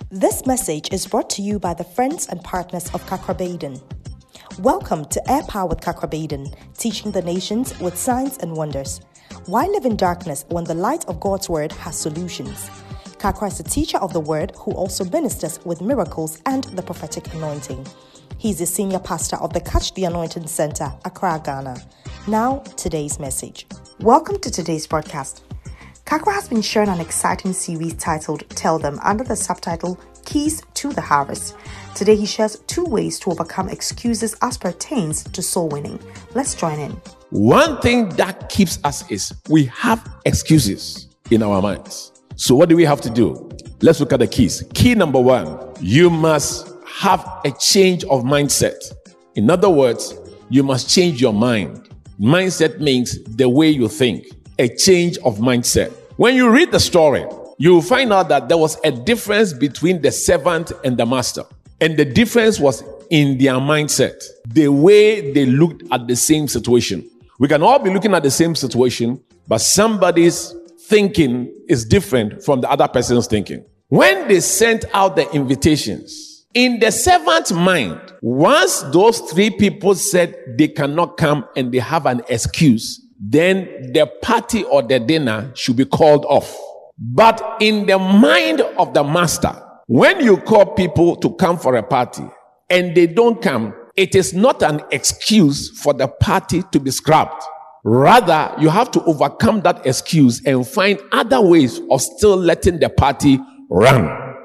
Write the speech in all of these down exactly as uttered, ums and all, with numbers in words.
This message is brought to you by the friends and partners of Kakrabaden. Welcome to Air Powered Kakrabaden, teaching the nations with signs and wonders. Why live in darkness when the light of God's word has solutions? Kakra is a teacher of the word who also ministers with miracles and the prophetic anointing. He's the senior pastor of the Catch the Anointing Center, Accra, Ghana. Now, today's message. Welcome to today's broadcast. Kakra has been sharing an exciting series titled Tell Them under the subtitle Keys to the Harvest. Today he shares two ways to overcome excuses as pertains to soul winning. Let's join in. One thing that keeps us is we have excuses in our minds. So what do we have to do? Let's look at the keys. Key number one, you must have a change of mindset. In other words, you must change your mind. Mindset means the way you think. A change of mindset. When you read the story, you will find out that there was a difference between the servant and the master. And the difference was in their mindset, the way they looked at the same situation. We can all be looking at the same situation, but somebody's thinking is different from the other person's thinking. When they sent out the invitations, in the servant's mind, once those three people said they cannot come and they have an excuse, then the party or the dinner should be called off. But in the mind of the master, when you call people to come for a party and they don't come, it is not an excuse for the party to be scrapped. Rather, you have to overcome that excuse and find other ways of still letting the party run.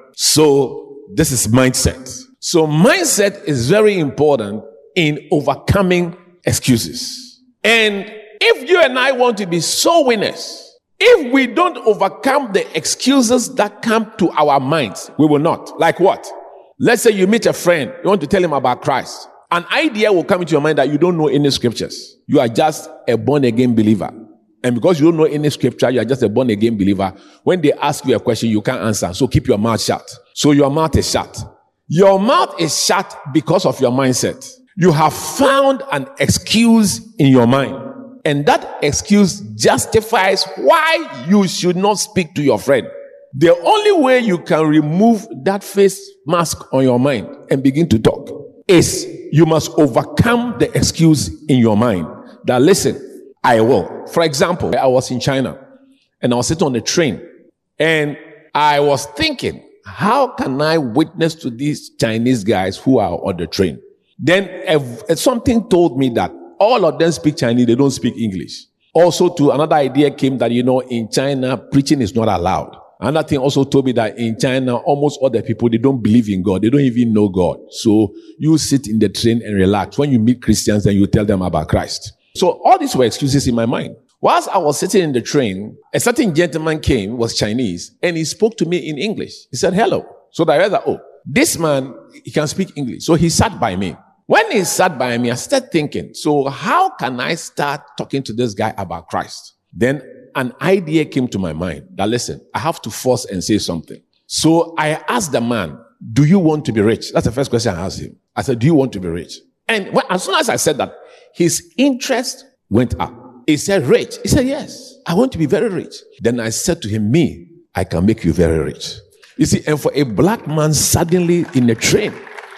So this is mindset. So mindset is very important in overcoming excuses. And if you and I want to be soul winners, if we don't overcome the excuses that come to our minds, we will not. Like what? Let's say you meet a friend, you want to tell him about Christ. An idea will come into your mind that you don't know any scriptures. You are just a born-again believer. And because you don't know any scripture, you are just a born-again believer. When they ask you a question, you can't answer. So keep your mouth shut. So your mouth is shut. Your mouth is shut because of your mindset. You have found an excuse in your mind. And that excuse justifies why you should not speak to your friend. The only way you can remove that face mask on your mind and begin to talk is you must overcome the excuse in your mind that, listen, I will. For example, I was in China and I was sitting on the train and I was thinking, how can I witness to these Chinese guys who are on the train? Then if, if something told me that all of them speak Chinese, they don't speak English. Also, to another idea came that, you know, in China, preaching is not allowed. Another thing also told me that in China, almost all the people, they don't believe in God. They don't even know God. So you sit in the train and relax. When you meet Christians, then you tell them about Christ. So all these were excuses in my mind. Whilst I was sitting in the train, a certain gentleman came, was Chinese, and he spoke to me in English. He said, hello. So I realized, oh, this man, he can speak English. So he sat by me. When he sat by me, I started thinking, so how can I start talking to this guy about Christ? Then an idea came to my mind that, listen, I have to force and say something. So I asked the man, do you want to be rich? That's the first question I asked him. I said, do you want to be rich? And when, as soon as I said that, his interest went up. He said, rich? He said, yes, I want to be very rich. Then I said to him, me, I can make you very rich. You see, and for a black man suddenly in a train,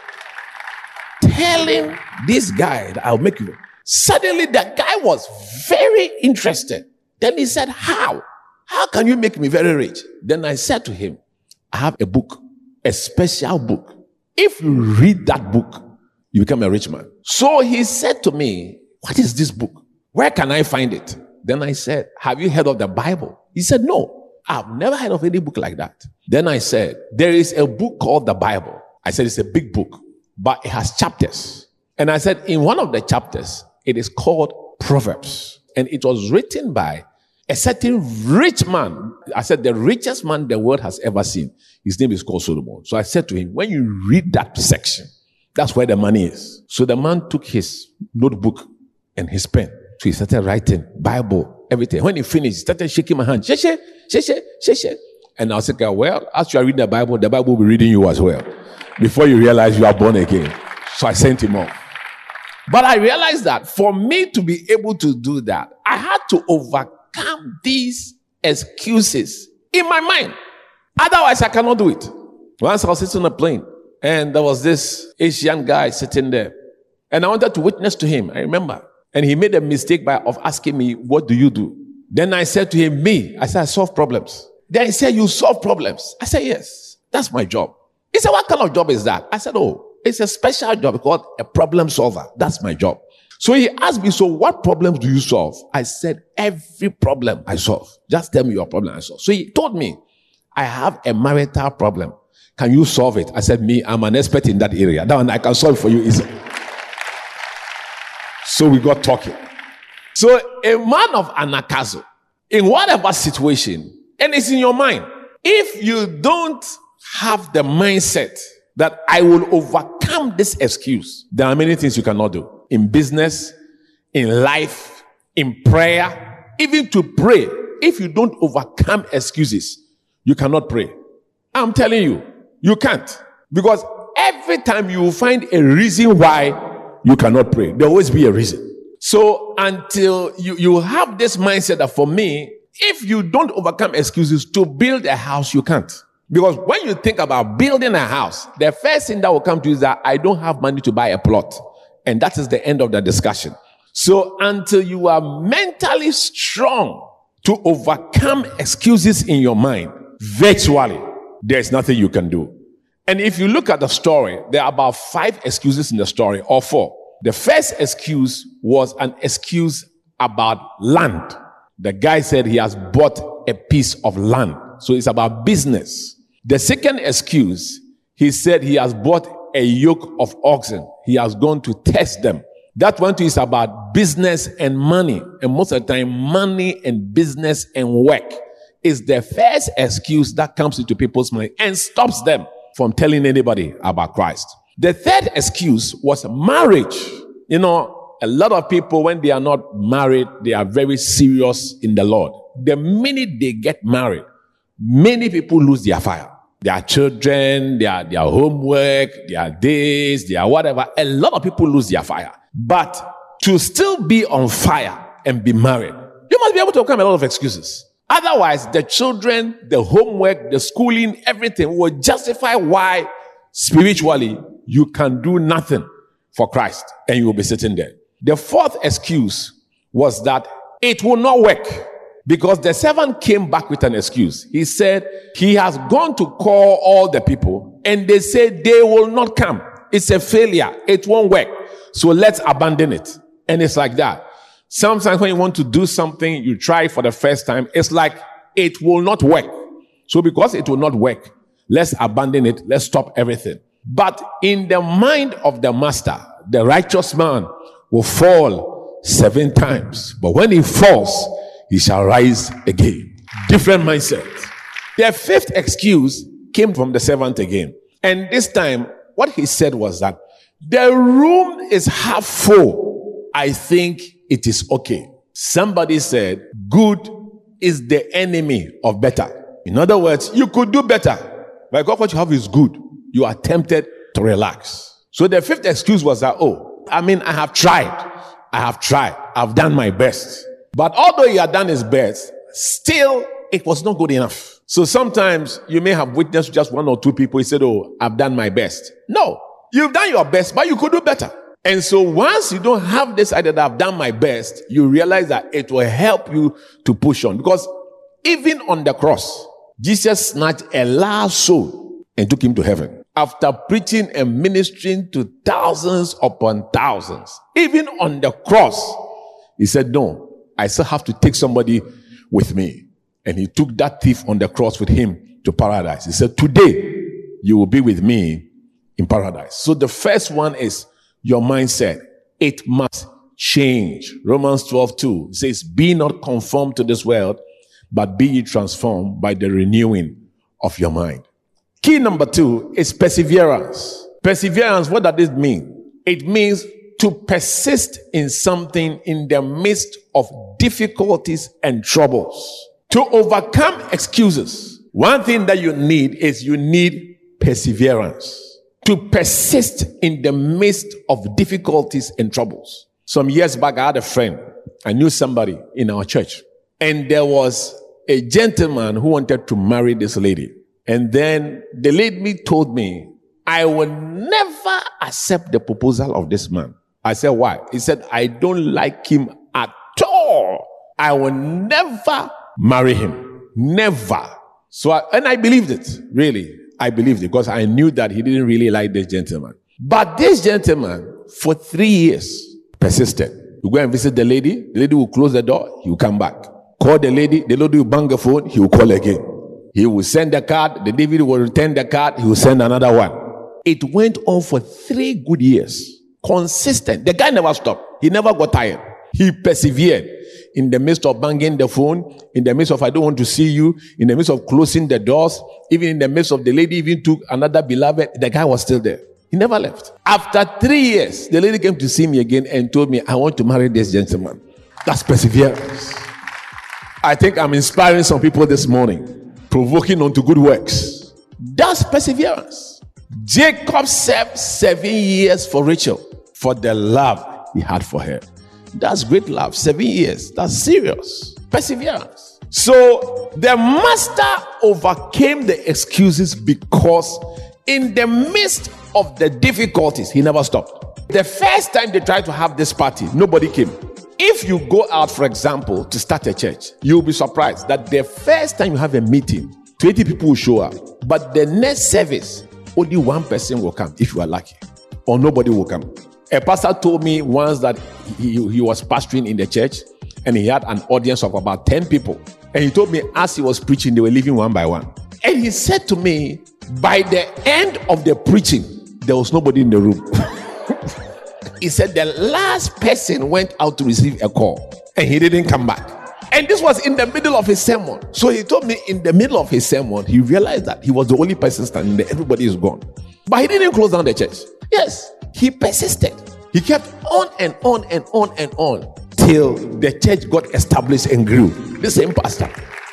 telling this guy that I'll make you. Suddenly the guy was very interested. Then he said, how? How can you make me very rich? Then I said to him, I have a book, a special book. If you read that book, you become a rich man. So he said to me, what is this book? Where can I find it? Then I said, have you heard of the Bible? He said, no, I've never heard of any book like that. Then I said, there is a book called the Bible. I said, it's a big book, but it has chapters. And I said, in one of the chapters, it is called Proverbs. And it was written by a certain rich man. I said, the richest man the world has ever seen. His name is called Solomon. So I said to him, when you read that section, that's where the money is. So the man took his notebook and his pen. So he started writing Bible, everything. When he finished, he started shaking my hand. Sheshe, sheshe, sheshe. And I was like, well, as you are reading the Bible, the Bible will be reading you as well. Before you realize you are born again. So I sent him off. But I realized that for me to be able to do that, I had to overcome these excuses in my mind. Otherwise, I cannot do it. Once I was sitting on a plane, and there was this Asian guy sitting there. And I wanted to witness to him, I remember. And he made a mistake by of asking me, what do you do? Then I said to him, me. I said, I solve problems. Then he said, you solve problems? I said, yes, that's my job. He said, what kind of job is that? I said, oh, it's a special job called a problem solver. That's my job. So he asked me, so what problems do you solve? I said, every problem I solve. Just tell me your problem I solve. So he told me, I have a marital problem. Can you solve it? I said, me, I'm an expert in that area. That one I can solve for you easily. So we got talking. So a man of Anagkazo, in whatever situation, and it's in your mind, if you don't have the mindset that I will overcome this excuse, there are many things you cannot do. In business, in life, in prayer, even to pray. If you don't overcome excuses, you cannot pray. I'm telling you, you can't. Because every time you will find a reason why you cannot pray. There will always be a reason. So until you, you have this mindset that for me, if you don't overcome excuses to build a house, you can't. Because when you think about building a house, the first thing that will come to you is that I don't have money to buy a plot. And that is the end of the discussion. So until you are mentally strong to overcome excuses in your mind, virtually, there's nothing you can do. And if you look at the story, there are about five excuses in the story, or four. The first excuse was an excuse about land. The guy said he has bought a piece of land. So it's about business. The second excuse, he said he has bought a yoke of oxen. He has gone to test them. That one too is about business and money. And most of the time, money and business and work is the first excuse that comes into people's mind and stops them from telling anybody about Christ. The third excuse was marriage. You know, a lot of people, when they are not married, they are very serious in the Lord. The minute they get married, many people lose their fire. Their children, their, their homework, their days, their whatever. A lot of people lose their fire. But to still be on fire and be married, you must be able to overcome a lot of excuses. Otherwise, the children, the homework, the schooling, everything will justify why spiritually you can do nothing for Christ and you will be sitting there. The fourth excuse was that it will not work because the servant came back with an excuse. He said he has gone to call all the people and they said they will not come. It's a failure. It won't work. So let's abandon it. And it's like that. Sometimes when you want to do something, you try for the first time, it's like it will not work. So because it will not work, let's abandon it. Let's stop everything. But in the mind of the master, the righteous man will fall seven times. But when he falls, he shall rise again. Different mindset. The fifth excuse came from the servant again. And this time, what he said was that the room is half full. I think it is okay. Somebody said, good is the enemy of better. In other words, you could do better. But God, what you have is good. You are tempted to relax. So the fifth excuse was that, oh, I mean, I have tried. I have tried. I've done my best. But although he had done his best, still it was not good enough. So sometimes you may have witnessed just one or two people. He said, oh, I've done my best. No, you've done your best, but you could do better. And so once you don't have this idea that I've done my best, you realize that it will help you to push on. Because even on the cross, Jesus snatched a last soul and took him to heaven. After preaching and ministering to thousands upon thousands, even on the cross, he said, no, I still have to take somebody with me. And he took that thief on the cross with him to paradise. He said, today you will be with me in paradise. So the first one is your mindset. It must change. Romans twelve two says, be not conformed to this world, but be ye transformed by the renewing of your mind. Key number two is perseverance. Perseverance, what does it mean? It means to persist in something in the midst of difficulties and troubles. To overcome excuses, one thing that you need is you need perseverance. To persist in the midst of difficulties and troubles. Some years back, I had a friend. I knew somebody in our church. And there was a gentleman who wanted to marry this lady. And then the lady told me, I will never accept the proposal of this man. I said, why? He said, I don't like him at all. I will never marry him. Never. So, I, and I believed it, really. I believed it because I knew that he didn't really like this gentleman. But this gentleman, for three years, persisted. You go and visit the lady, the lady will close the door, he will come back. Call the lady, the lady will bang the phone, he will call again. He will send the card, the lady will return the card, he will send another one. It went on for three good years. Consistent. The guy never stopped. He never got tired. He persevered. In the midst of banging the phone, in the midst of I don't want to see you, in the midst of closing the doors, even in the midst of the lady even took another beloved, the guy was still there. He never left. After three years, the lady came to see me again and told me, I want to marry this gentleman. That's perseverance. I think I'm inspiring some people this morning, provoking unto good works. That's perseverance. Jacob served seven years for Rachel for the love he had for her. That's great love. Seven years. That's serious. Perseverance. So the master overcame the excuses because in the midst of the difficulties, he never stopped. The first time they tried to have this party, nobody came. If you go out, for example, to start a church, you'll be surprised that the first time you have a meeting, twenty people will show up. But the next service, only one person will come if you are lucky, or nobody will come. A pastor told me once that he, he was pastoring in the church and he had an audience of about ten people. And he told me as he was preaching, they were leaving one by one. And he said to me, by the end of the preaching, there was nobody in the room. He said the last person went out to receive a call and he didn't come back. And this was in the middle of his sermon. So he told me in the middle of his sermon, he realized that he was the only person standing there. Everybody is gone. But he didn't close down the church. Yes, he persisted. He kept on and on and on and on till the church got established and grew. The same pastor.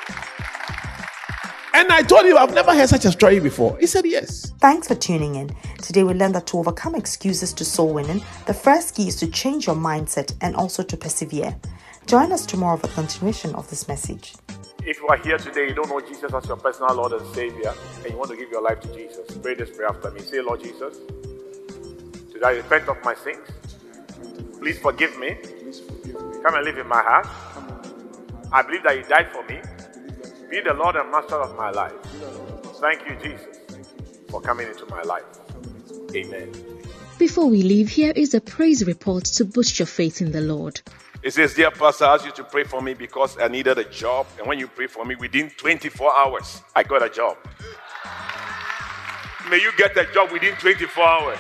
And I told him, I've never heard such a story before. He said yes. Thanks for tuning in. Today we learned that to overcome excuses to soul winning, the first key is to change your mindset and also to persevere. Join us tomorrow for a continuation of this message. If you are here today, you don't know Jesus as your personal Lord and Savior, and you want to give your life to Jesus, pray this prayer after me. Say, Lord Jesus, today I repent of my sins. Please forgive me. Come and live in my heart. I believe that you died for me. Be the Lord and Master of my life. Thank you, Jesus, for coming into my life. Amen. Before we leave, here is a praise report to boost your faith in the Lord. It says, dear pastor, I asked you to pray for me because I needed a job. And when you pray for me, within twenty-four hours, I got a job. May you get a job within twenty-four hours.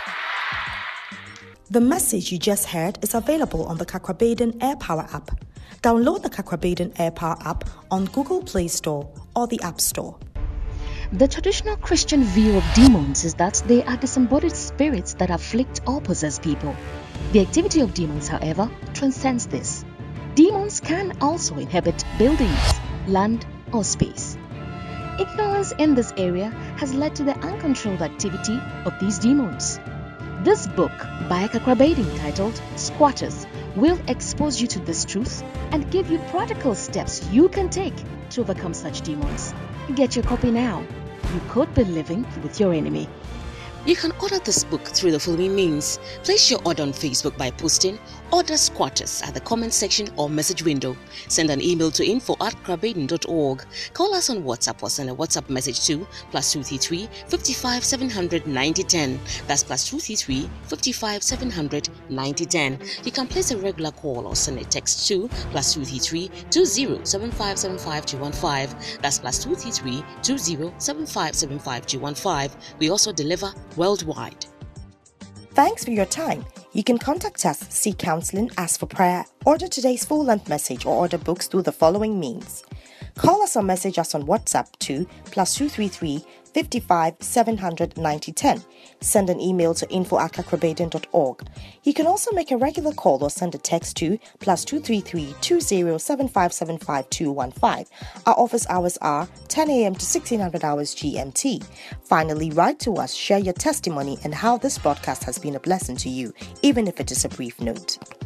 The message you just heard is available on the Kakrabaden Air Power app. Download the Kakrabaden Air Power app on Google Play Store or the App Store. The traditional Christian view of demons is that they are disembodied spirits that afflict or possess people. The activity of demons, however, transcends this. Demons can also inhabit buildings, land, or space. Ignorance in this area has led to the uncontrolled activity of these demons. This book by Kakrabaden titled Squatters will expose you to this truth and give you practical steps you can take to overcome such demons. Get your copy now. You could be living with your enemy. You can order this book through the following means. Place your order on Facebook by posting Order Squatters at the comment section or message window. Send an email to info at kakrabaden dot org. Call us on WhatsApp or send a WhatsApp message to plus two three three, five five, seven hundred, ninety ten. That's plus two three three, five five, seven hundred, ninety ten. You can place a regular call or send a text to plus two three three, two zero seven five seven five two one five. That's plus two three three, two zero seven five seven five two one five. We also deliver worldwide. Thanks for your time. You can contact us, seek counseling, ask for prayer, order today's full-length message, or order books through the following means. Call us or message us on WhatsApp to plus two three three, five five, seven hundred, ninety ten. Send an email to info at kakrabaden dot org. You can also make a regular call or send a text to plus two three three, two zero seven five seven five two one five. Our office hours are ten a.m. to sixteen hundred hours G M T. Finally, write to us, share your testimony and how this broadcast has been a blessing to you, even if it is a brief note.